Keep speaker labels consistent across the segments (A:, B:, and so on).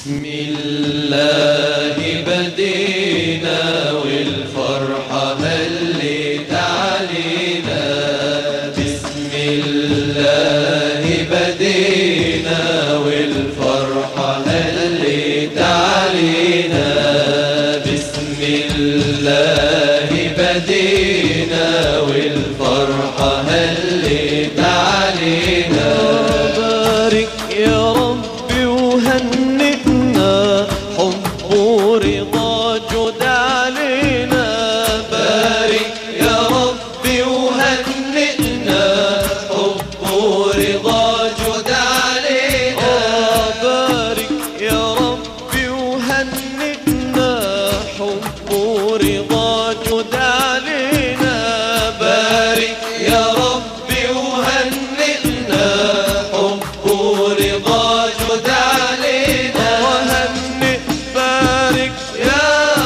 A: بسم الله بدينا والفرحة هلت علينا. بسم الله بدينا والفرحة هلت علينا. بسم الله بدينا والفرحة هلت علينا.
B: بارك يا ربي وهنئنا، حب ورضا جود علينا.
A: بارك يا ربي وهنئنا، حب ورضا جود علينا.
B: بارك يا ربي وهنئنا، حب ورضا جود علينا.
A: بارك يا ربي وهنئنا، حب ورضا جود علينا.
B: وهنئ بارك
A: يا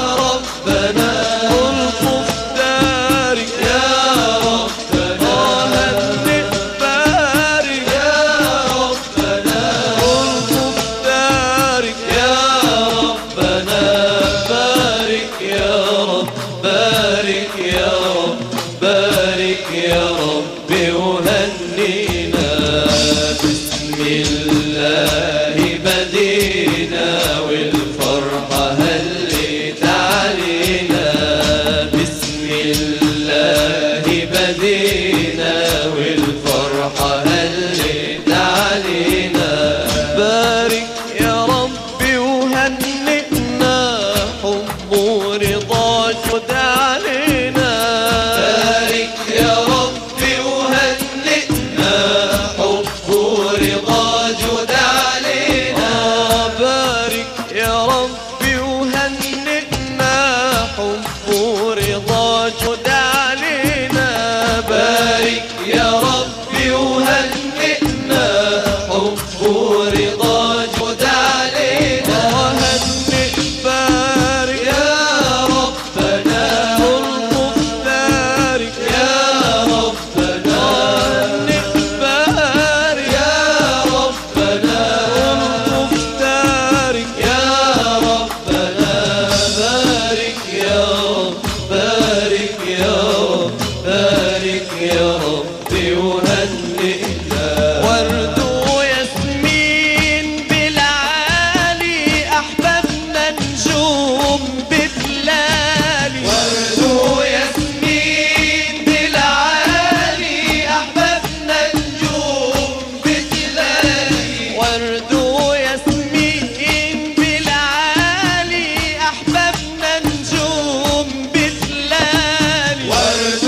A: ربنا
B: والطف دارك
A: يا ربنا.
B: وهنئ بارك
A: يا ربنا
B: والطف دارك
A: يا ربنا. بارك يا رب، بارك يا رب، بارك يا رب وهنينا. بسم الله بدينا والفرحة هلت علينا. بسم الله بدينا والفرحة هلت علينا.
B: بارك يا ربي وهنئنا، حب ورضا جود علينا.
A: بارك يا ربي وهنئنا، حب ورضا جود علينا.
B: بارك يا ربي وهنئنا، حب ورضا جود علينا.
A: بارك يا ربي وهنئنا، حب ورضا جود علينا.
B: وهنئ بارك
A: يا ربنا
B: والطف دارك
A: يا ربنا.
B: وهنئ بارك
A: يا ربنا
B: والطف دارك
A: يا ربنا. بارك يا رب، بارك يا رب، بارك يا ربي وهنئنا.
B: ورد وياسمين بالعالي، أحبابنا نجوم بتلالي.
A: ورد وياسمين بالعالي، أحبابنا نجوم بتلالي.
B: ورد وياسمين بالعالي، أحبابنا نجوم بتلالي.
A: ورد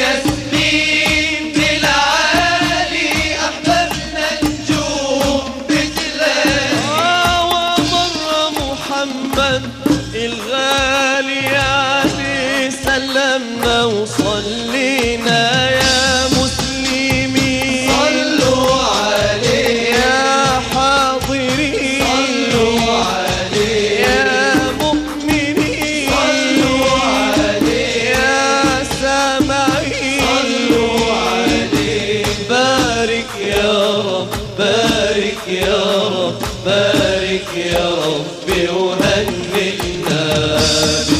A: وياسمين بالعالي، أحبابنا نجوم بتلالي.
B: ومر محمد الغالي عليه، سلمنا وصلينا يا مسلمين.
A: صلوا عليه
B: يا حاضرين،
A: صلوا عليه
B: يا مؤمنين،
A: صلوا عليه
B: يا سامعين.
A: صلوا عليه. بارك يا رب، بارك يا رب، بارك يا رب وهنئنا.